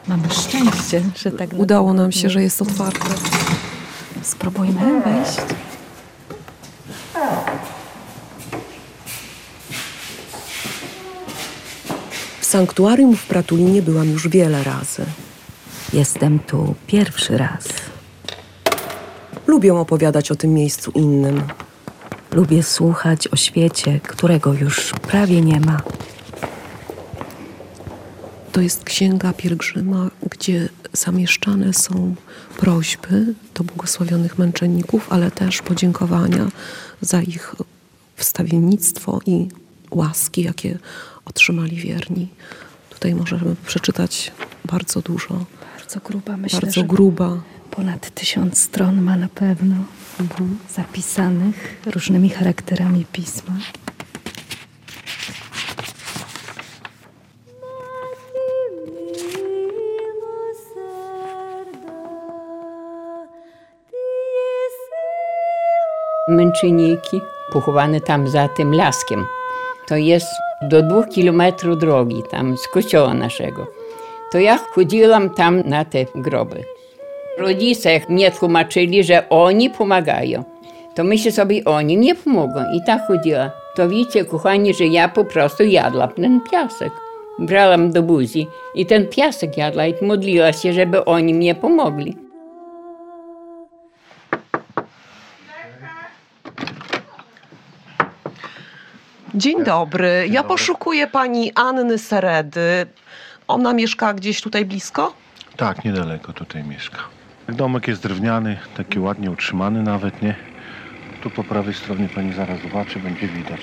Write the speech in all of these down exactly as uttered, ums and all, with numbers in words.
Mamy szczęście, że tak... Udało nam się, że jest otwarte. Spróbujmy wejść. W sanktuarium w Pratulinie byłam już wiele razy. Jestem tu pierwszy raz. Lubię opowiadać o tym miejscu innym. Lubię słuchać o świecie, którego już prawie nie ma. To jest księga pielgrzyma, gdzie zamieszczane są prośby do błogosławionych męczenników, ale też podziękowania za ich wstawiennictwo i łaski, jakie otrzymali wierni. Tutaj możemy przeczytać bardzo dużo. Bardzo gruba, myślę, Bardzo że gruba. ponad tysiąc stron ma na pewno mhm. zapisanych różnymi charakterami pisma. Męczenniki pochowane tam za tym laskiem. To jest do dwóch kilometrów drogi tam z kościoła naszego. To ja chodziłam tam na te groby. Rodzice mnie tłumaczyli, że oni pomagają. To myślę sobie, oni nie pomogą. I tak chodziła. To widzicie, kochani, że ja po prostu jadła ten piasek. Brałam do buzi i ten piasek jadła i modliła się, żeby oni mnie pomogli. Dzień dobry. Ja poszukuję pani Anny Seredy. Ona mieszka gdzieś tutaj blisko? Tak, niedaleko tutaj mieszka. Domek jest drewniany, taki ładnie utrzymany nawet, nie? Tu po prawej stronie pani zaraz zobaczy, będzie widać.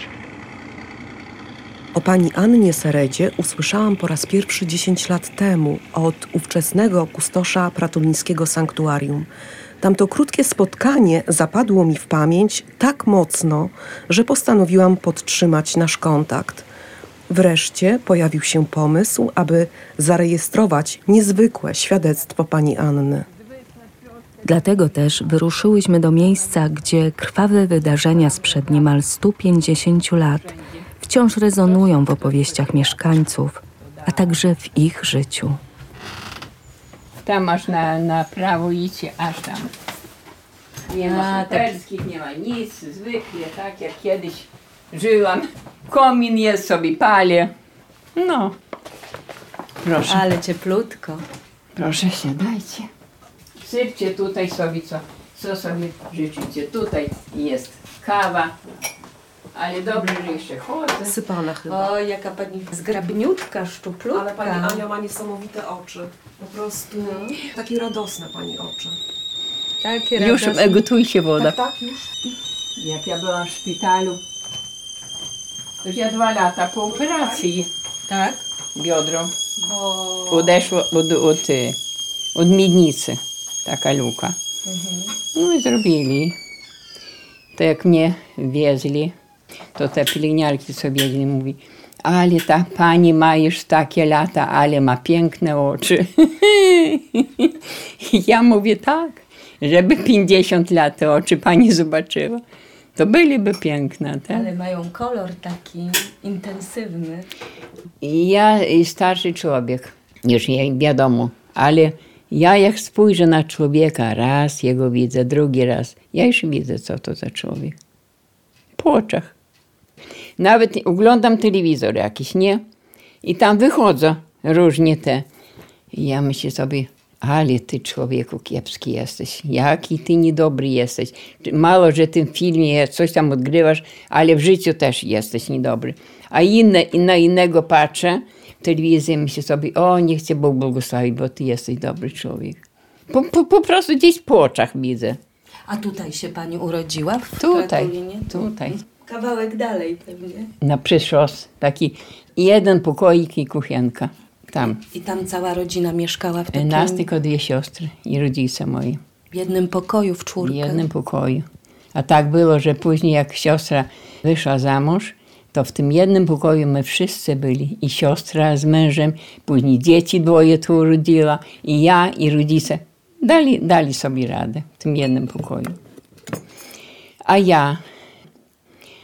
O pani Annie Seredzie usłyszałam po raz pierwszy dziesięć lat temu od ówczesnego kustosza pratulińskiego sanktuarium. Tamto krótkie spotkanie zapadło mi w pamięć tak mocno, że postanowiłam podtrzymać nasz kontakt. Wreszcie pojawił się pomysł, aby zarejestrować niezwykłe świadectwo pani Anny. Dlatego też wyruszyłyśmy do miejsca, gdzie krwawe wydarzenia sprzed niemal stu pięćdziesięciu lat wciąż rezonują w opowieściach mieszkańców, a także w ich życiu. Tam aż na, na prawo idźcie, aż tam. Nie ma hotelskich, nie ma nic, zwykle tak jak kiedyś żyłam. Komin jest, sobie palię. No, proszę. Ale cieplutko. Proszę, siadajcie. Sypcie tutaj sobie, co, co sobie życzycie. Tutaj jest kawa, ale dobrze, że jeszcze chodzę. Sypana chyba. O, jaka pani zgrabniutka, szczuplutka. Ale pani Ania ma niesamowite oczy. Po prostu takie radosne pani oczy. Takie Już radosne. gotuje się woda. Tak, tak, już. Jak ja byłam w szpitalu, to ja dwa lata po operacji Tak? biodro O. odeszło od, od, od miednicy, taka luka. Mhm. No i zrobili. To jak mnie wiezli, to te pielęgniarki sobie mówi, ale ta pani ma już takie lata, ale ma piękne oczy. Ja mówię tak, żeby pięćdziesiąt lat te oczy pani zobaczyła, to byliby piękne. Tak? Ale mają kolor taki intensywny. I ja starszy człowiek, już ja, wiadomo, ale ja jak spojrzę na człowieka, raz jego widzę, drugi raz, ja już widzę, co to za człowiek. Po oczach. Nawet oglądam telewizor jakiś, nie? I tam wychodzą różnie te. I ja myślę sobie, ale ty człowieku kiepski jesteś, jaki ty niedobry jesteś. Mało, że w tym filmie coś tam odgrywasz, ale w życiu też jesteś niedobry. A inne, na innego patrzę w telewizji, myślę sobie, o niech cię Bóg błogosławi, bo ty jesteś dobry człowiek. Po, po, po prostu gdzieś po oczach widzę. A tutaj się pani urodziła? W Tutaj, Pratulinie? tutaj. Kawałek dalej pewnie. Na przyszłość taki jeden pokoik i kuchenka. Tam. I tam cała rodzina mieszkała w takim... Nas tylko dwie siostry i rodzice moi. W jednym pokoju, w czwórkę. W jednym pokoju. A tak było, że później jak siostra wyszła za mąż, to w tym jednym pokoju my wszyscy byli. I siostra z mężem, później dzieci dwoje tu urodziła, i ja, i rodzice. Dali, dali sobie radę w tym jednym pokoju. A ja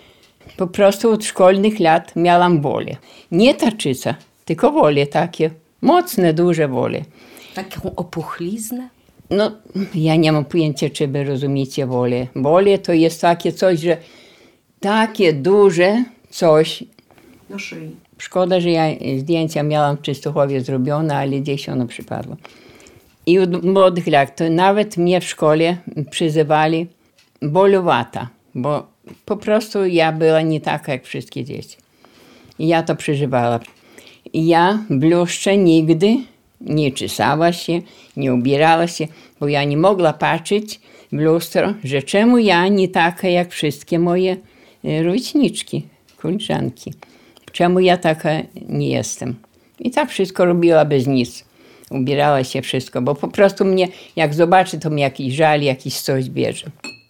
po prostu od szkolnych lat miałam wolę. Nie tarczyca, tylko wolę takie. Mocne, duże bóle. Taką opuchliznę? No, ja nie mam pojęcia, czy wy rozumiecie bóle. Bóle to jest takie coś, że takie duże coś. Na szyi. Szkoda, że ja zdjęcia miałam w Częstochowie zrobione, ale gdzieś ono przypadło. I od młodych lat, to nawet mnie w szkole przyzywali bolowata, bo po prostu ja była nie taka jak wszystkie dzieci. I ja to przeżywała. I ja bluszcze nigdy nie czesała się, nie ubierała się, bo ja nie mogła patrzeć w lustro, że czemu ja nie taka jak wszystkie moje rówieśniczki, koleżanki. Czemu ja taka nie jestem. I tak wszystko robiła bez nic. Ubierała się wszystko, bo po prostu mnie, jak zobaczy, to mi jakiś żal, jakiś coś bierze.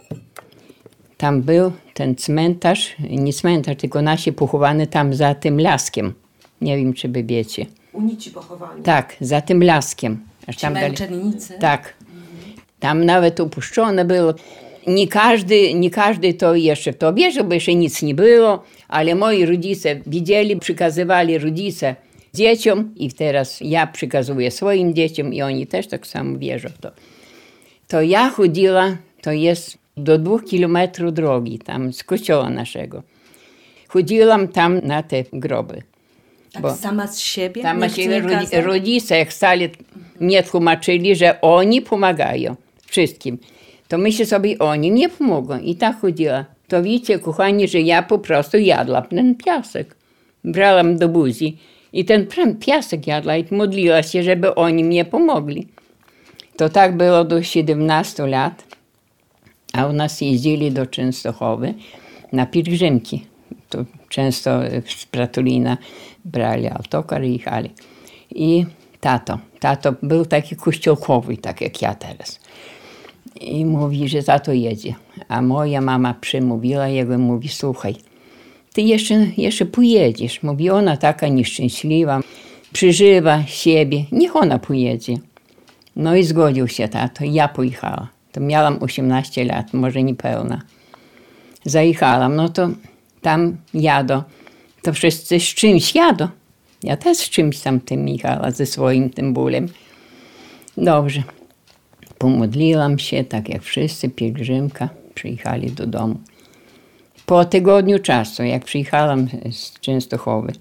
Tam był ten cmentarz, nie cmentarz, tylko nasi pochowany tam za tym laskiem. Nie wiem, czy wy wiecie. Unici pochowani. Tak, za tym laskiem. Aż Ci tam męczennicy? Tak. Tam nawet upuszczone było. Nie każdy, nie każdy to jeszcze w to wierzył, bo jeszcze nic nie było, ale moi rodzice widzieli, przekazywali rodzice dzieciom i teraz ja przekazuję swoim dzieciom i oni też tak samo wierzą w to. To ja chodziła, to jest do dwóch kilometrów drogi, tam z kościoła naszego. Chodziłam tam na te groby. Tak Bo sama z siebie? tam Nikt się nie rodzi, kazał? rodzice, jak stali, mnie tłumaczyli, że oni pomagają wszystkim. To myślę sobie, oni nie pomogą. I tak chodziła. To widzicie, kochani, że ja po prostu jadła ten piasek. Brałam do buzi i ten piasek jadła i modliła się, żeby oni mnie pomogli. To tak było do siedemnastu lat, a u nas jeździli do Częstochowy na pielgrzymki. To często z Pratulina brali autokar i jechali. I tato, tato był taki kościołkowy, tak jak ja teraz. I mówi, że tato jedzie. A moja mama przemówiła jego i mówi, słuchaj, ty jeszcze, jeszcze pojedziesz. Mówi, ona taka nieszczęśliwa, przeżywa siebie, niech ona pojedzie. No i zgodził się tato, ja pojechała. To miałam osiemnaście lat, może niepełna. Zajechałam, no to tam jadą. To wszyscy z czymś jadą. Ja też z czymś tam tym jechała, ze swoim tym bólem. Dobrze. Pomodliłam się, tak jak wszyscy, pielgrzymka, przyjechali do domu. Po tygodniu czasu, jak przyjechałam z Częstochowy,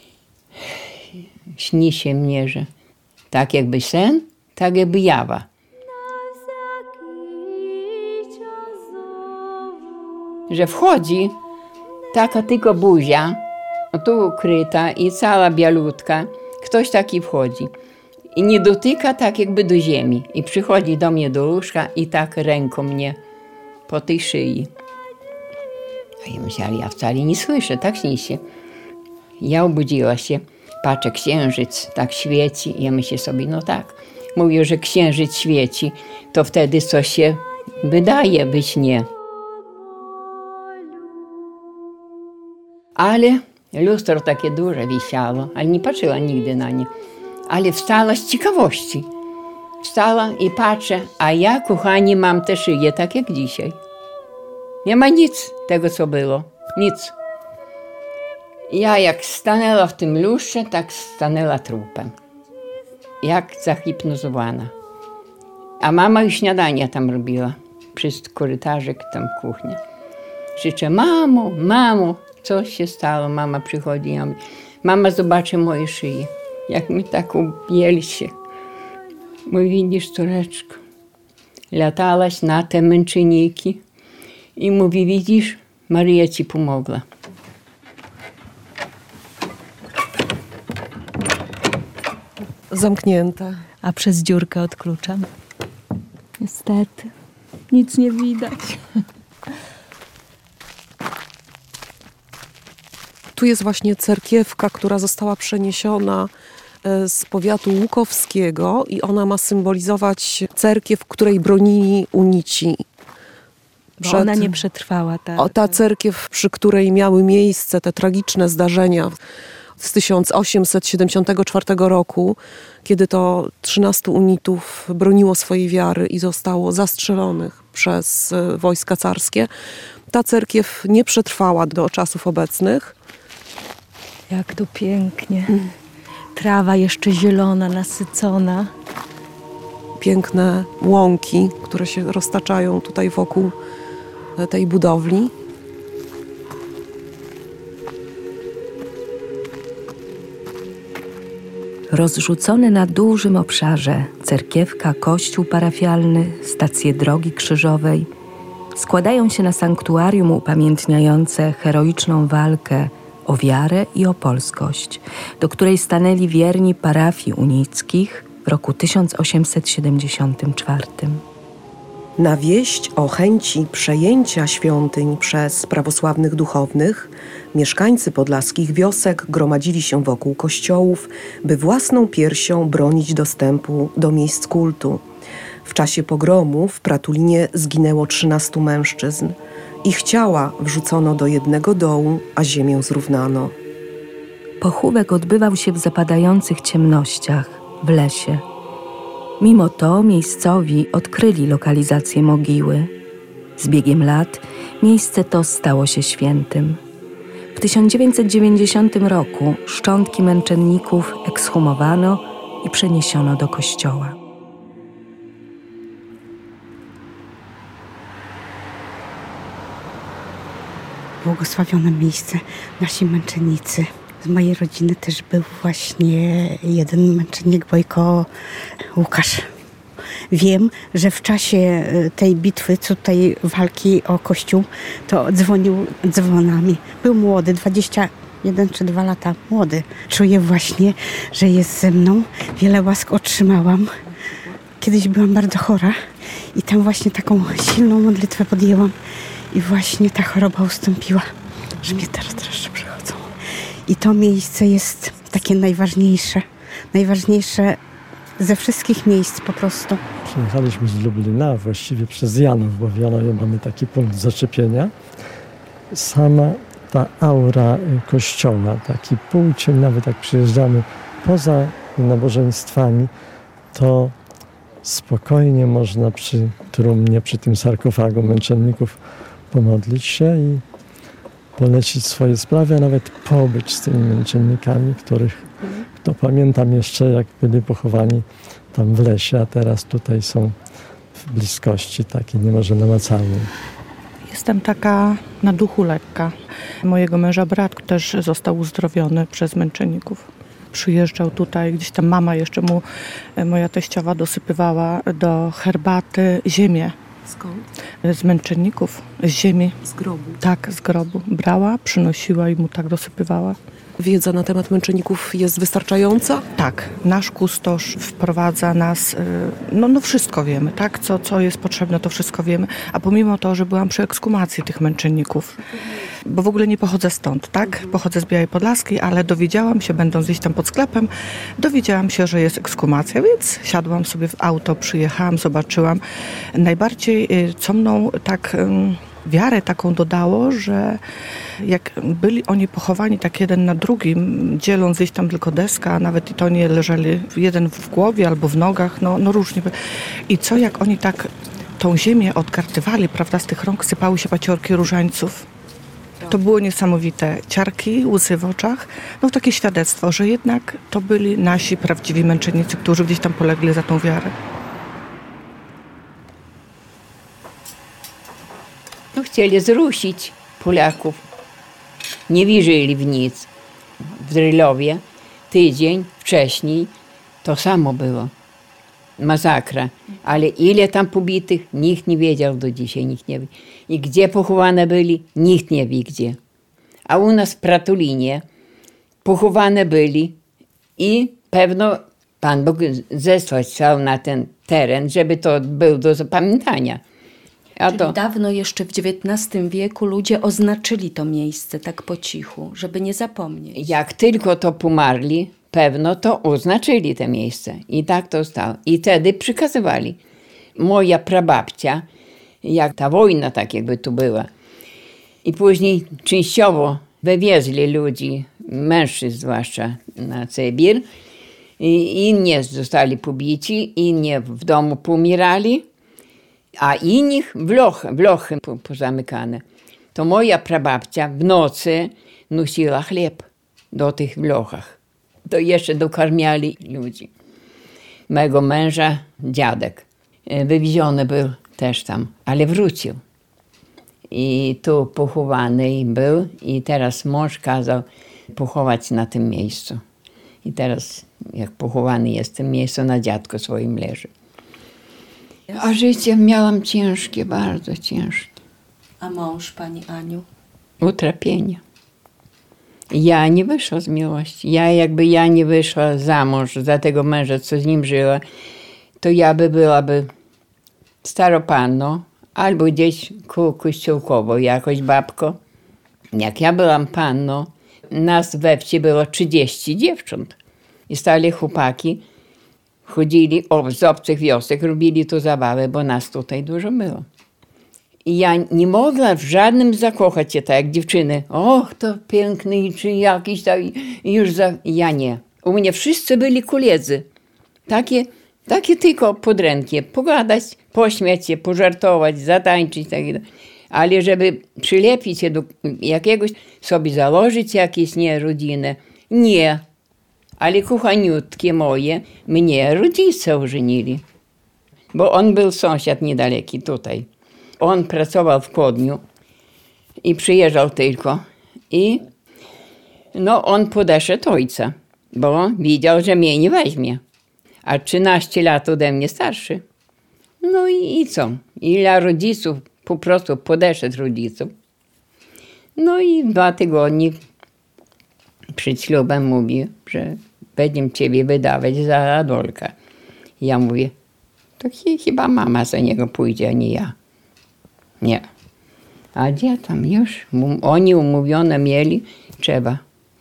śni się mnie, że tak jakby sen, tak jakby jawa. Że wchodzi taka tylko buzia, tu ukryta i cała bialutka, ktoś taki wchodzi. I nie dotyka tak jakby do ziemi. I przychodzi do mnie do łóżka i tak ręką mnie po tej szyi. A ja myślałam, ja wcale nie słyszę, tak śni się. Ja obudziła się, patrzę, księżyc tak świeci. I ja myślę sobie, no tak. Mówię, że księżyc świeci, to wtedy coś się wydaje we śnie. Ale lustro takie duże wisiało, ale nie patrzyła nigdy na nie. Ale wstała z ciekawości. Wstała i patrzę, a ja, kochani, mam tę szyję tak jak dzisiaj. Nie ma nic tego, co było. Nic. Ja jak stanęła w tym lustrze, tak stanęła trupem. Jak zahipnozowana. A mama już śniadania tam robiła. Przez korytarzek tam kuchnia. Krzyczę, mamo, mamo, coś się stało. Mama przychodzi i ja mówię, mama zobaczy moje szyję. Jak my tak objęli się. Mówi, widzisz, córeczko, latałaś na te męczenniki. I mówi, widzisz, Maryja ci pomogła. Zamknięte. A przez dziurkę od klucza? Niestety, nic nie widać. Tu jest właśnie cerkiewka, która została przeniesiona z powiatu łukowskiego i ona ma symbolizować cerkiew, w której bronili unici. Bo Przed... ona nie przetrwała. Ta, o, ta cerkiew, przy której miały miejsce te tragiczne zdarzenia z tysiąc osiemset siedemdziesiątego czwartego roku, kiedy to trzynastu unitów broniło swojej wiary i zostało zastrzelonych przez wojska carskie. Ta cerkiew nie przetrwała do czasów obecnych. Jak tu pięknie. Trawa jeszcze zielona, nasycona. Piękne łąki, które się roztaczają tutaj wokół tej budowli. Rozrzucone na dużym obszarze cerkiewka, kościół parafialny, stacje drogi krzyżowej składają się na sanktuarium upamiętniające heroiczną walkę o wiarę i o polskość, do której stanęli wierni parafii unickich w roku tysiąc osiemset siedemdziesiątym czwartym. Na wieść o chęci przejęcia świątyń przez prawosławnych duchownych mieszkańcy podlaskich wiosek gromadzili się wokół kościołów, by własną piersią bronić dostępu do miejsc kultu. W czasie pogromu w Pratulinie zginęło trzynastu mężczyzn. Ich ciała wrzucono do jednego dołu, a ziemię zrównano. Pochówek odbywał się w zapadających ciemnościach, w lesie. Mimo to miejscowi odkryli lokalizację mogiły. Z biegiem lat miejsce to stało się świętym. W tysiąc dziewięćset dziewięćdziesiątym roku szczątki męczenników ekshumowano i przeniesiono do kościoła. Błogosławione miejsce, nasi męczennicy. Z mojej rodziny też był właśnie jeden męczennik, Wojko Łukasz. Wiem, że w czasie tej bitwy, tutaj walki o Kościół, to dzwonił dzwonami. Był młody, dwadzieścia jeden czy dwa lata, młody. Czuję właśnie, że jest ze mną. Wiele łask otrzymałam. Kiedyś byłam bardzo chora i tam właśnie taką silną modlitwę podjęłam i właśnie ta choroba ustąpiła, że mnie teraz dreszcze przechodzą. I to miejsce jest takie najważniejsze, najważniejsze ze wszystkich miejsc po prostu. Przyjechaliśmy z Lublina, właściwie przez Janów, bo w Janowie mamy taki punkt zaczepienia. Sama ta aura kościoła, taki półcień, nawet jak przyjeżdżamy poza nabożeństwami, to spokojnie można przy trumnie, przy tym sarkofagu męczenników pomodlić się i polecić swoje sprawy, a nawet pobyć z tymi męczennikami, których to pamiętam jeszcze, jak byli pochowani tam w lesie, a teraz tutaj są w bliskości takiej niemalże namacalnej. Jestem taka na duchu lekka. Mojego męża brat też został uzdrowiony przez męczenników. Przyjeżdżał tutaj, gdzieś tam mama jeszcze mu, moja teściowa dosypywała do herbaty ziemię. Skąd? Z męczenników, z ziemi. Z grobu. Tak, z grobu. Brała, przynosiła i mu tak dosypywała. Wiedza na temat męczenników jest wystarczająca? Tak, nasz kustosz wprowadza nas, no, no wszystko wiemy, tak? Co, co jest potrzebne, to wszystko wiemy. A pomimo to, że byłam przy ekshumacji tych męczenników, bo w ogóle nie pochodzę stąd, tak? Pochodzę z Białej Podlaskiej, ale dowiedziałam się, będąc gdzieś tam pod sklepem, dowiedziałam się, że jest ekshumacja, więc siadłam sobie w auto, przyjechałam, zobaczyłam. Najbardziej, co mną tak wiarę taką dodało, że jak byli oni pochowani tak jeden na drugim, dzieląc gdzieś tam tylko deska, a nawet i to nie leżeli jeden w głowie albo w nogach, no, no różnie. I co jak oni tak tą ziemię odkartywali, prawda, z tych rąk sypały się paciorki różańców. To było niesamowite. Ciarki, łzy w oczach. No takie świadectwo, że jednak to byli nasi prawdziwi męczennicy, którzy gdzieś tam polegli za tą wiarę. No, chcieli zrusić Polaków. Nie wierzyli w nic. W Drylowie tydzień wcześniej to samo było. Masakra. Ale ile tam pobitych, nikt nie wiedział do dzisiaj, nikt nie wie. I gdzie pochowane byli, nikt nie wie gdzie. A u nas w Pratulinie pochowane byli i pewno Pan Bóg zesłał na ten teren, żeby to był do zapamiętania. A Czyli to dawno jeszcze w dziewiętnastym wieku ludzie oznaczyli to miejsce tak po cichu, żeby nie zapomnieć. jak tylko to pomarli, pewno to oznaczyli te miejsce. I tak to stało. I wtedy przykazywali. Moja prababcia, jak ta wojna tak jakby tu była, i później częściowo wywieźli ludzi, mężczyzn zwłaszcza, na Sybir. I inni zostali pobici, inni w domu pomierali, a innych w lochy, w lochy pozamykane. To moja prababcia w nocy nosiła chleb do tych w lochach. to jeszcze dokarmiali ludzi. Mego męża dziadek wywieziony był też tam, ale wrócił. I tu pochowany był i teraz mąż kazał pochować na tym miejscu. I teraz jak pochowany jest w tym miejscu, na dziadku swoim leży. A życie miałam ciężkie, bardzo ciężkie. A mąż, pani Aniu? Utrapienie. Ja nie wyszła z miłości. Ja jakby ja nie wyszła za mąż, za tego męża, co z nim żyła, to ja by byłaby staropanną, albo gdzieś ku kościółkowo, jakoś babko. Jak ja byłam panną, nas we wsi było trzydzieści dziewcząt. I stali chłopaki, chodzili z obcych wiosek, robili tu zabawę, bo nas tutaj dużo było. I ja nie mogła w żadnym zakochać się tak jak dziewczyny. Och, to piękny, czy jakiś tak, już za... Ja nie. U mnie wszyscy byli koledzy. Takie, takie tylko podręki. Pogadać, pośmiać się, pożartować, zatańczyć. Tak. Ale żeby przylepić się do jakiegoś, sobie założyć jakieś nie rodziny. Nie. Ale kochaniutkie moje mnie rodzice ożenili. Bo on był sąsiad niedaleki tutaj. On pracował w Kodniu i przyjeżdżał tylko. I no on podeszedł ojca, bo widział, że mnie nie weźmie. A trzynaście lat ode mnie starszy. No i, i co? I dla rodziców po prostu podeszedł rodziców. No i dwa tygodnie przed ślubem mówi, że będziemy ciebie wydawać za Adolka. Ja mówię, to ch- chyba mama za niego pójdzie, a nie ja. Nie. A gdzie tam już? Oni umówione mieli, trzeba.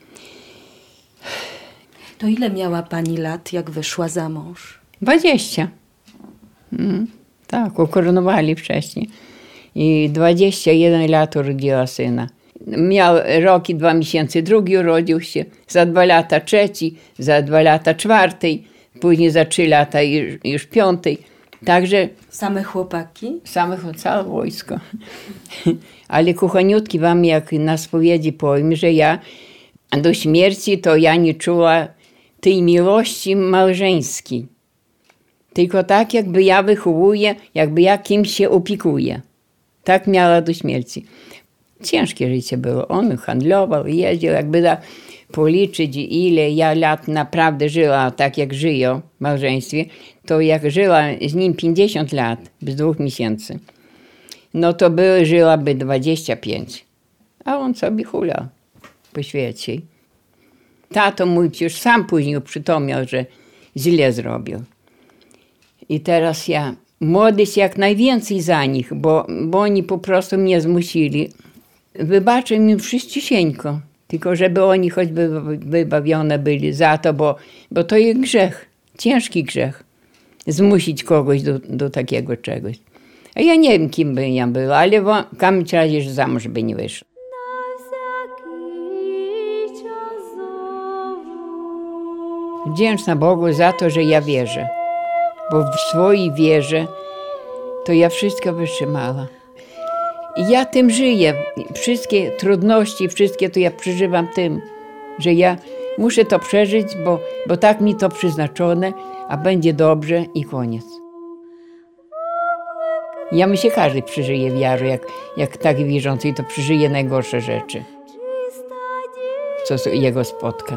To ile miała pani lat, jak wyszła za mąż? Dwadzieścia. Mm, tak, ukoronowali wcześniej. I dwadzieścia jeden lat urodziła syna. Miał rok i dwa miesiące, drugi urodził się. Za dwa lata trzeci, za dwa lata czwarty, później za trzy lata już, już piąty. Także same chłopaki? Samych całe wojsko. Ale kochaniutki wam, jak na spowiedzi powiem, że ja do śmierci to ja nie czuła tej miłości małżeńskiej. Tylko tak, jakby ja wychowuję, jakby ja kimś się opiekuję. Tak miała do śmierci. Ciężkie życie było. On handlował, jeździł, jakby da policzyć, ile ja lat naprawdę żyła tak, jak żyję w małżeństwie, to jak żyła z nim pięćdziesiąt lat, bez dwóch miesięcy, no to by, żyłaby dwadzieścia pięć. A on sobie hulał po świecie. Tato mój już sam później uprzytomniał, że źle zrobił. I teraz ja, młodość jak najwięcej za nich, bo, bo oni po prostu mnie zmusili. Wybaczę mi wszyscisieńko, tylko żeby oni choćby wybawione byli za to, bo, bo to jest grzech, ciężki grzech. Zmusić kogoś do, do takiego czegoś. A ja nie wiem, kim by ja była, ale w każdym razie, że za mąż by nie wyszła. Wdzięczna Bogu za to, że ja wierzę. Bo w swojej wierze to ja wszystko wytrzymała. I ja tym żyję. Wszystkie trudności, wszystkie to ja przeżywam tym, że ja muszę to przeżyć, bo, bo tak mi to przeznaczone, a będzie dobrze i koniec. Ja myślę, każdy przeżyje wiarę, jak, jak tak wierzący, to przeżyje najgorsze rzeczy, co jego spotka.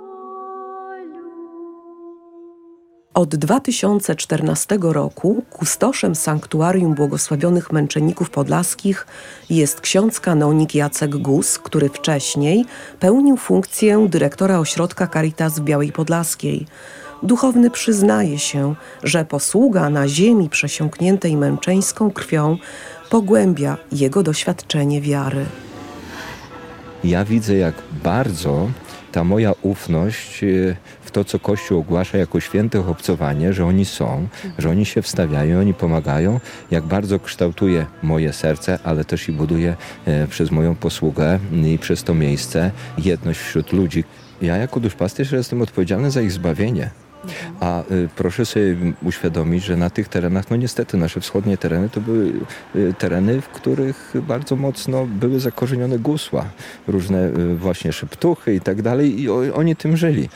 Od dwa tysiące czternastego roku kustoszem Sanktuarium Błogosławionych Męczenników Podlaskich jest ksiądz kanonik Jacek Gus, który wcześniej pełnił funkcję dyrektora ośrodka Caritas w Białej Podlaskiej. Duchowny przyznaje się, że posługa na ziemi przesiąkniętej męczeńską krwią pogłębia jego doświadczenie wiary. Ja widzę, jak bardzo ta moja ufność w to, co Kościół ogłasza jako święte obcowanie, że oni są, że oni się wstawiają, oni pomagają, jak bardzo kształtuje moje serce, ale też i buduje przez moją posługę i przez to miejsce jedność wśród ludzi. Ja jako duszpasterz jestem odpowiedzialny za ich zbawienie. A y, proszę sobie uświadomić, że na tych terenach, no niestety nasze wschodnie tereny to były y, tereny, w których bardzo mocno były zakorzenione gusła, różne y, właśnie szeptuchy i tak dalej i o, oni tym żyli.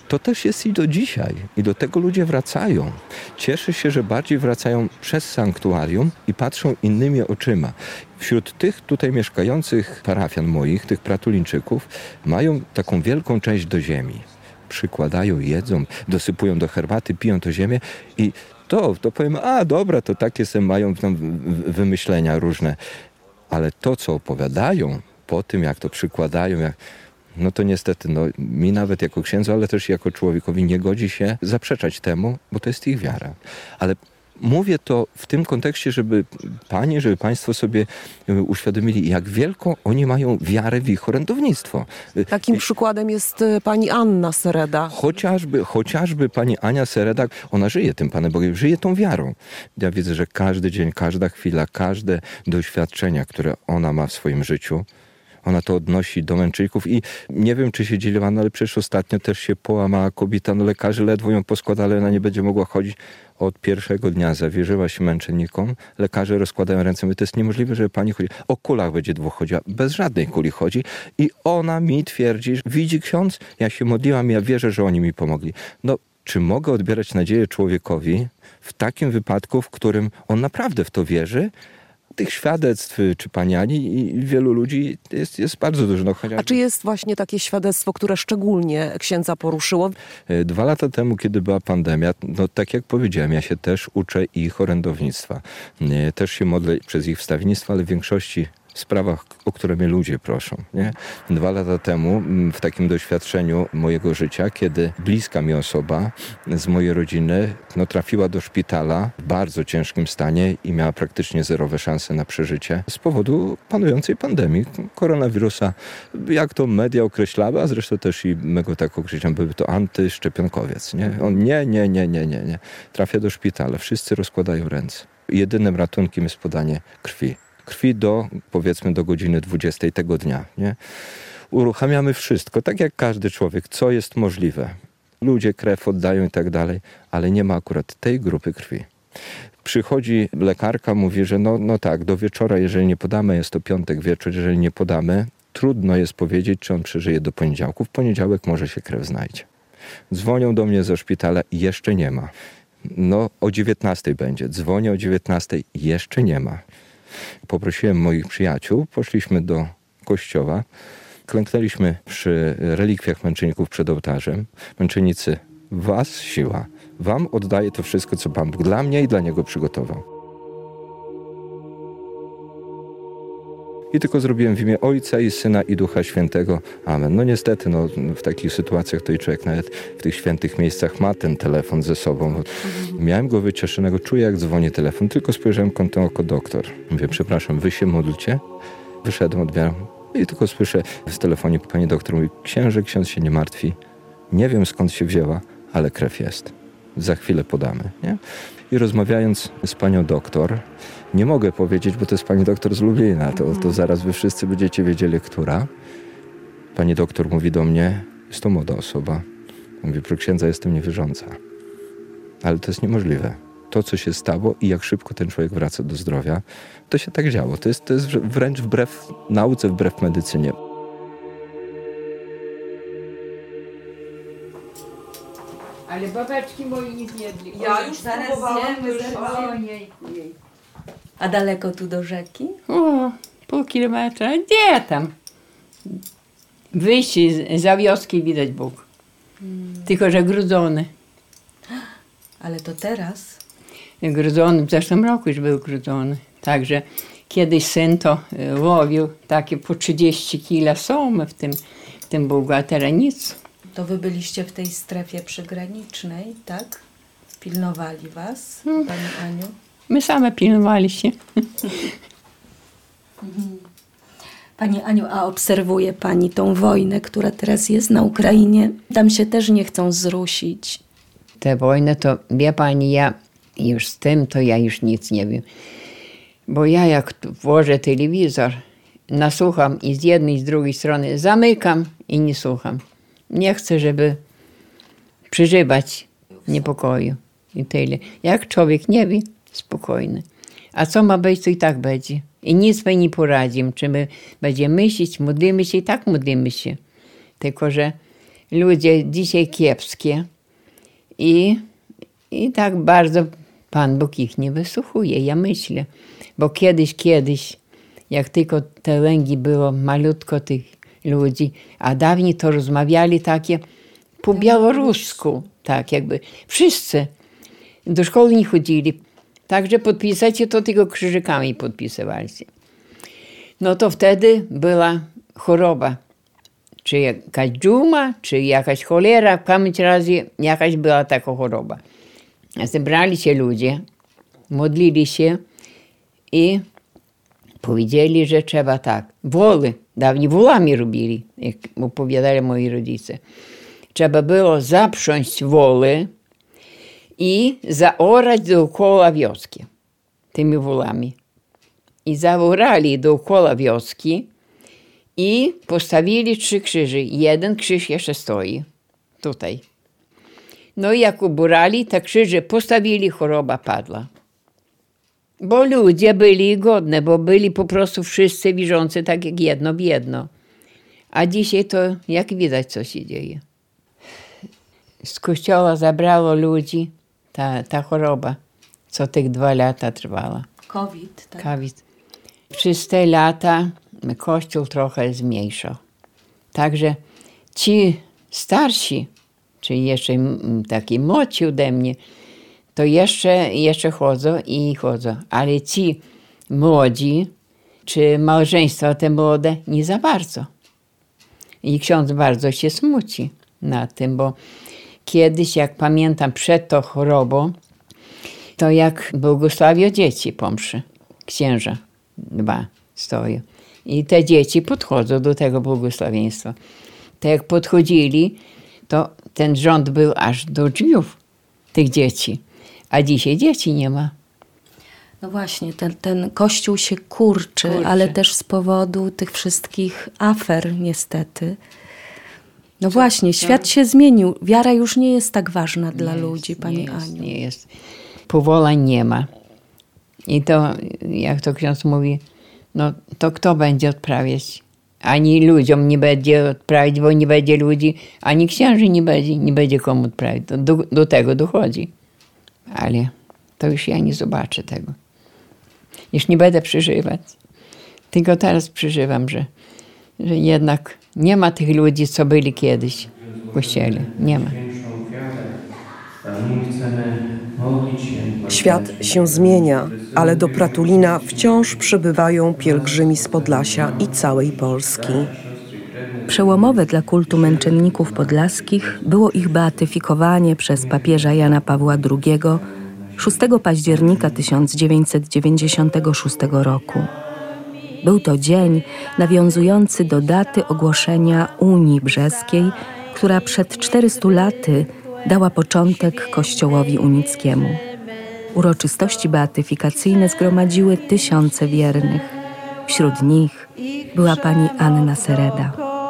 To też jest i do dzisiaj. I do tego ludzie wracają. Cieszę się, że bardziej wracają przez sanktuarium i patrzą innymi oczyma. Wśród tych tutaj mieszkających parafian moich, tych pratulińczyków, mają taką wielką część do ziemi. Przykładają, jedzą, dosypują do herbaty, piją to ziemię i to, to powiem, a dobra, to takie se mają tam wymyślenia różne. Ale to, co opowiadają po tym, jak to przykładają, jak no to niestety, no, mi nawet jako księdzu, ale też jako człowiekowi nie godzi się zaprzeczać temu, bo to jest ich wiara. Ale mówię to w tym kontekście, żeby panie, żeby państwo sobie uświadomili, jak wielką oni mają wiarę w ich orędownictwo. Takim przykładem jest pani Anna Sereda. Chociażby, chociażby pani Ania Sereda, ona żyje tym Panem Bogiem, żyje tą wiarą. Ja widzę, że każdy dzień, każda chwila, każde doświadczenia, które ona ma w swoim życiu, ona to odnosi do męczenników i nie wiem, czy się dzieliła, no ale przecież ostatnio też się połamała kobieta, no lekarze ledwo ją poskładali, ale ona nie będzie mogła chodzić. Od pierwszego dnia zawierzyła się męczennikom, lekarze rozkładają ręce, mówię, to jest niemożliwe, żeby pani chodziła. O kulach będzie dwóch chodziła, bez żadnej kuli chodzi i ona mi twierdzi, że widzi ksiądz, ja się modliłam, ja wierzę, że oni mi pomogli. No, czy mogę odbierać nadzieję człowiekowi w takim wypadku, w którym on naprawdę w to wierzy? Tych świadectw, czy pani Ani i wielu ludzi jest, jest bardzo dużo. No, chociaż... A czy jest właśnie takie świadectwo, które szczególnie księdza poruszyło? Dwa lata temu, kiedy była pandemia, no tak jak powiedziałem, ja się też uczę ich orędownictwa. Też się modlę przez ich wstawiennictwo, ale w większości w sprawach, o które mnie ludzie proszą. Nie? Dwa lata temu w takim doświadczeniu mojego życia, kiedy bliska mi osoba z mojej rodziny no, trafiła do szpitala w bardzo ciężkim stanie i miała praktycznie zerowe szanse na przeżycie z powodu panującej pandemii koronawirusa. Jak to media określały, a zresztą też i my go tak określamy, był to antyszczepionkowiec. Nie? On nie, nie, nie, nie, nie, nie. Trafia do szpitala, wszyscy rozkładają ręce. Jedynym ratunkiem jest podanie krwi. Krwi do, powiedzmy, do godziny dwudziestej tego dnia. Nie? Uruchamiamy wszystko, tak jak każdy człowiek, co jest możliwe. Ludzie krew oddają i tak dalej, ale nie ma akurat tej grupy krwi. Przychodzi lekarka, mówi, że no, no tak, do wieczora, jeżeli nie podamy, jest to piątek wieczór, jeżeli nie podamy, trudno jest powiedzieć, czy on przeżyje do poniedziałku. W poniedziałek może się krew znajdzie. Dzwonią do mnie ze szpitala, jeszcze nie ma. No, o dziewiętnastej będzie. Dzwonię o dziewiętnastej, jeszcze nie ma. Poprosiłem moich przyjaciół, poszliśmy do kościoła, klęknęliśmy przy relikwiach męczenników przed ołtarzem. Męczennicy, was siła, wam oddaję to wszystko, co Pan Bóg dla mnie i dla Niego przygotował. I tylko zrobiłem w imię Ojca i Syna i Ducha Świętego. Amen. No niestety, no, w takich sytuacjach to i człowiek nawet w tych świętych miejscach ma ten telefon ze sobą. Mhm. Miałem go wycieszonego, czuję jak dzwoni telefon, tylko spojrzałem kątem oko doktor. Mówię, przepraszam, wy się modlcie? Wyszedłem, odbieram i tylko słyszę w telefonie, pani doktor mówi, księże, ksiądz się nie martwi. Nie wiem skąd się wzięła, ale krew jest. Za chwilę podamy. Nie? I rozmawiając z panią doktor, nie mogę powiedzieć, bo to jest pani doktor z Lublina, to, to zaraz wy wszyscy będziecie wiedzieli, która. Pani doktor mówi do mnie, jest to młoda osoba. Mówi, pro księdza jestem niewierząca. Ale to jest niemożliwe. To, co się stało i jak szybko ten człowiek wraca do zdrowia, to się tak działo. To jest, to jest wręcz wbrew nauce, wbrew medycynie. Ale babeczki moi nie zjedli. Ja już próbowałam, A daleko tu do rzeki? O, pół kilometra. Gdzie tam? Wyjście z- za wioski widać Bóg. Tylko, że grudzony. Ale to teraz? Grudzony, w zeszłym roku już był grudzony. Także kiedyś syn to y, łowił takie po trzydzieści kila somy w tym, w tym Bugu, a teraz nic. To wy byliście w tej strefie przygranicznej, tak? Pilnowali was, Hmm. pani Aniu? My same pilnowaliśmy. Pani Aniu, a obserwuje pani tą wojnę, która teraz jest na Ukrainie? Tam się też nie chcą zrusić. Tę wojnę to, wie pani, ja już z tym to ja już nic nie wiem. Bo ja jak tu włożę telewizor, nasłucham i z jednej i z drugiej strony zamykam i nie słucham. Nie chcę, żeby przeżywać niepokoju i tyle. Jak człowiek nie wie, spokojny. A co ma być, to i tak będzie. I nic my nie poradzimy. Czy my będziemy myśleć, modlimy się, i tak modlimy się. Tylko, że ludzie dzisiaj kiepskie i, i tak bardzo Pan Bóg ich nie wysłuchuje, ja myślę. Bo kiedyś, kiedyś, jak tylko te lęgi było malutko tych ludzi, a dawniej to rozmawiali takie po białorusku, tak jakby. Wszyscy do szkoły nie chodzili, także podpisać to tylko krzyżykami podpisywali się. No to wtedy była choroba, czy jakaś dżuma, czy jakaś cholera, w każdym razie jakaś była taka choroba. Zebrali się ludzie, modlili się i powiedzieli, że trzeba tak. Woły, dawniej wolami robili, jak opowiadali moi rodzice. Trzeba było zaprząść woły i zaorać dookoła wioski tymi wolami. I zaorali dookoła wioski i postawili trzy krzyże. Jeden krzyż jeszcze stoi tutaj. No i jak uburali, te krzyże postawili, choroba padła. Bo ludzie byli godne, bo byli po prostu wszyscy wierzący tak jak jedno w jedno. A dzisiaj to, jak widać, co się dzieje. Z kościoła zabrało ludzi ta, ta choroba, co tych dwa lata trwała. COVID, tak? COVID. Przez te lata Kościół trochę zmniejszał. Także ci starsi, czy jeszcze taki młodsi ode mnie, to jeszcze, jeszcze chodzą i chodzą. Ale ci młodzi, czy małżeństwa te młode, nie za bardzo. I ksiądz bardzo się smuci na tym, bo kiedyś, jak pamiętam, przed tą chorobą, to jak błogosławią dzieci po mszy, księża dwa stoją. I te dzieci podchodzą do tego błogosławieństwa. Tak jak podchodzili, to ten rząd był aż do drzwiów tych dzieci. A dzisiaj dzieci nie ma. No właśnie, ten, ten kościół się kurczy, kurczy, ale też z powodu tych wszystkich afer niestety. No właśnie, świat się zmienił. Wiara już nie jest tak ważna dla jest, ludzi, Pani nie jest, Aniu. Nie jest. Powołań nie ma. I to, jak to ksiądz mówi, no to kto będzie odprawiać? Ani ludziom nie będzie odprawić, bo nie będzie ludzi, ani księży nie będzie, nie będzie komu odprawić. Do, do tego dochodzi. Ale to już ja nie zobaczę tego. Już nie będę przeżywać. Tylko teraz przeżywam, że, że jednak nie ma tych ludzi, co byli kiedyś w kościele. Nie ma. Świat się zmienia, ale do Pratulina wciąż przybywają pielgrzymi z Podlasia i całej Polski. Przełomowe dla kultu męczenników podlaskich było ich beatyfikowanie przez papieża Jana Pawła drugiego szóstego października tysiąc dziewięćset dziewięćdziesiątego szóstego roku. Był to dzień nawiązujący do daty ogłoszenia Unii Brzeskiej, która przed czterystu laty dała początek Kościołowi unickiemu. Uroczystości beatyfikacyjne zgromadziły tysiące wiernych. Wśród nich była pani Anna Sereda.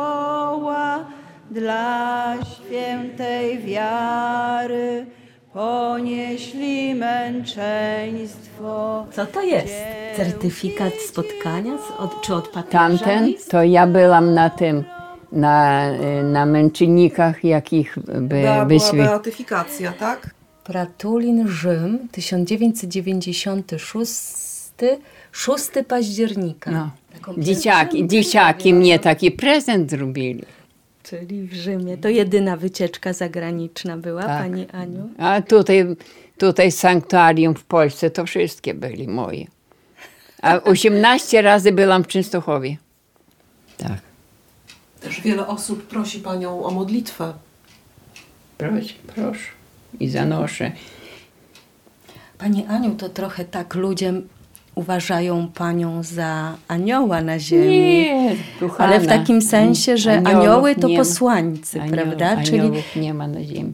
Dla świętej wiary ponieśli męczeństwo. Co to jest? Certyfikat spotkania z, od, czy od papieża? Tamten, to ja byłam na tym, na, na męczennikach, jakich by, Była beatyfikacja, tak? Pratulin, Rzym, tysiąc dziewięćset dziewięćdziesiąty szósty, szóstego października. No. Dzieciaki, dzieciaki mnie taki prezent zrobili. Czyli w Rzymie. To jedyna wycieczka zagraniczna była, tak. Pani Aniu? A tutaj, tutaj sanktuarium w Polsce to wszystkie byli moje. A osiemnaście razy byłam w Częstochowie. Tak. Też wiele osób prosi Panią o modlitwę. Proszę, proszę. I zanoszę. Pani Aniu, to trochę tak ludzie uważają Panią za anioła na ziemi. Nie, kochana. Ale w takim sensie, że Aniołów anioły to nie ma. posłańcy, Anioł, prawda? Aniołów Czyli nie ma na ziemi.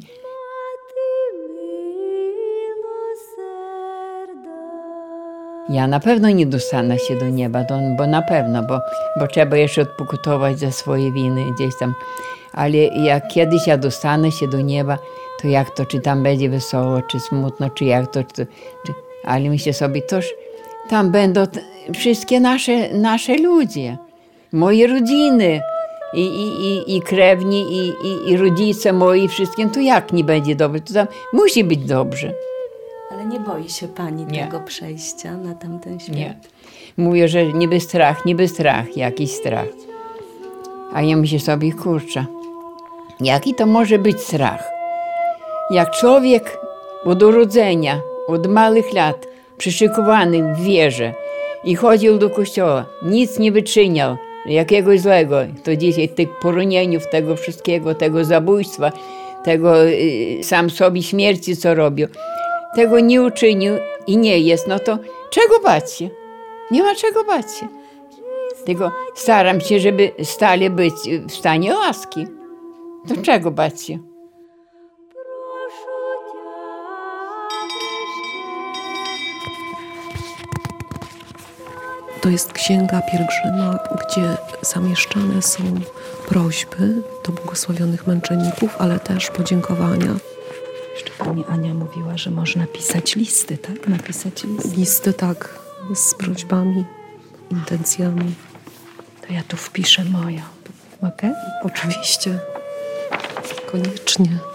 Ja na pewno nie dostanę się do nieba, to, bo na pewno, bo, bo trzeba jeszcze odpokutować za swoje winy gdzieś tam. Ale jak kiedyś ja dostanę się do nieba, to jak to, czy tam będzie wesoło, czy smutno, czy jak to, czy, czy, ale myślę sobie, toż tam będą t- wszystkie nasze, nasze ludzie, moje rodziny, i, i, i, i krewni, i, i, i rodzice moi, wszystkim, to jak nie będzie dobrze? To tam musi być dobrze. Ale nie boi się pani Nie. tego przejścia na tamten świat? Nie. Mówię, że niby strach, niby strach, jakiś strach. A ja myślę sobie, kurczę, jaki to może być strach? Jak człowiek od urodzenia, od małych lat, przyszykowany w wierze i chodził do kościoła, nic nie wyczyniał, jakiegoś złego, to dzisiaj tych poronieniów, tego wszystkiego, tego zabójstwa, tego y, sam sobie śmierci, co robił, tego nie uczynił i nie jest, no to czego bać się? Nie ma czego bać się. Tylko staram się, żeby stale być w stanie łaski. To czego bać się? To jest księga pielgrzyma, gdzie zamieszczane są prośby do błogosławionych męczenników, ale też podziękowania. Jeszcze pani Ania mówiła, że można pisać listy, tak? Napisać listy. Listy tak, z prośbami, intencjami. To ja tu wpiszę moją. Mogę? Oczywiście, koniecznie.